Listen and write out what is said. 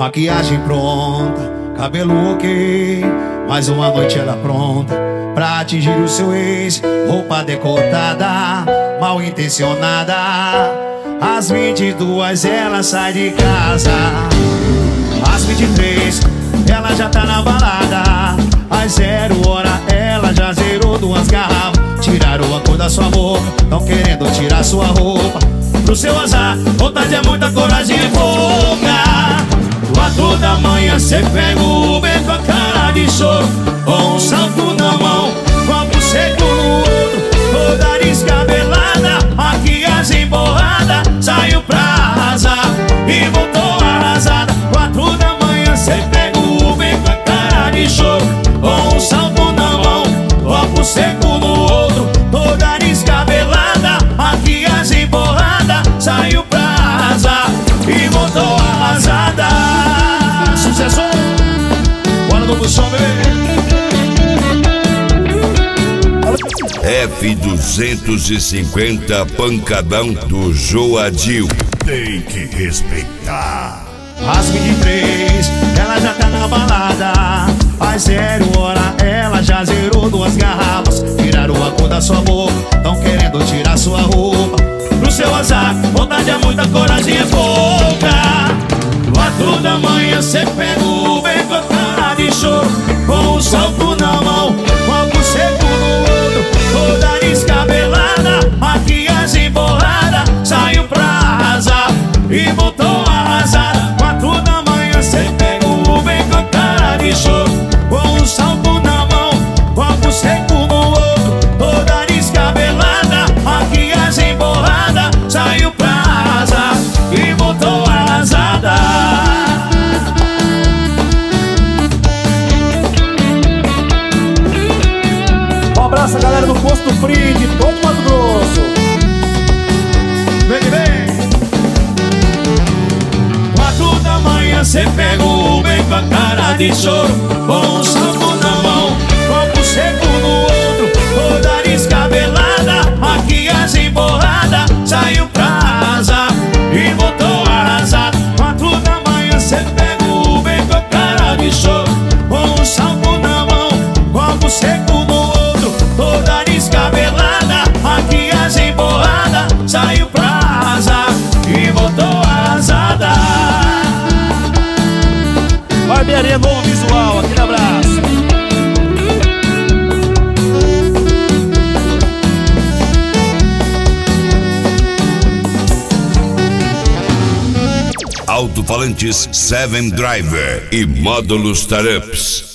maquiagem pronta, cabelo ok. Mais uma noite ela pronta pra atingir o seu ex. Roupa decotada, mal intencionada. Às 22 ela sai de casa. Às 23 ela já tá na balada. Às 0 hora ela já zerou 2 garrafas. Tiraram a cor da sua boca, tão querendo tirar sua roupa. Pro seu azar, vontade é muita, coragem é pouca. 4 da manhã cê pega o Uber com a cara de choro, com um salto na mão, copo seco no outro, toda descabelada, maquiagem borrada, saiu pra arrasar e voltou arrasada. 4 da manhã cê pega o Uber com a cara de choro, com um salto na mão, copo seco no outro, toda descabelada, maquiagem borrada, saiu pra arrasar e voltou arrasada. Sucesso! Bora no buchão, bebê! F250 pancadão do Joadil. Tem que respeitar. Às 23, ela já tá na balada. Às 0 hora, ela já zerou 2 garrafas. Tiraram a cor da sua boca, tão querendo tirar sua roupa. Pro seu azar, vontade é muita, coragem é pouca. 4 da manhã cê pega o Uber com a cara de choro, com um salto na mão, copo seco no outro, toda descabelada, maquiagem borrada, saiu pra arrasar e voltou arrasada. 4 da manhã cê pega o Uber com a cara de choro, com um salto na mão, copo seco no outro, toda descabelada, maquiagem borrada, saiu pra arrasar e voltou arrasada. Um abraço a galera do Posto Frio de todo Mato Grosso. Vem, vem. 4 da manhã cê pega o Uber com a cara de choro, com um salto na mão, copo seco no outro, toda descabelada, maquiagem borrada, saiu pra arrasar e voltou arrasada. 4 da manhã cê pega o Uber com a cara de choro, com um salto na mão, copo seco no outro, toda descabelada, maquiagem borrada, saiu pra arrasar e voltou arrasada. Barbearia Novo Visual, aquele abraço. Alto-falantes 7 Driver e módulos Tarups.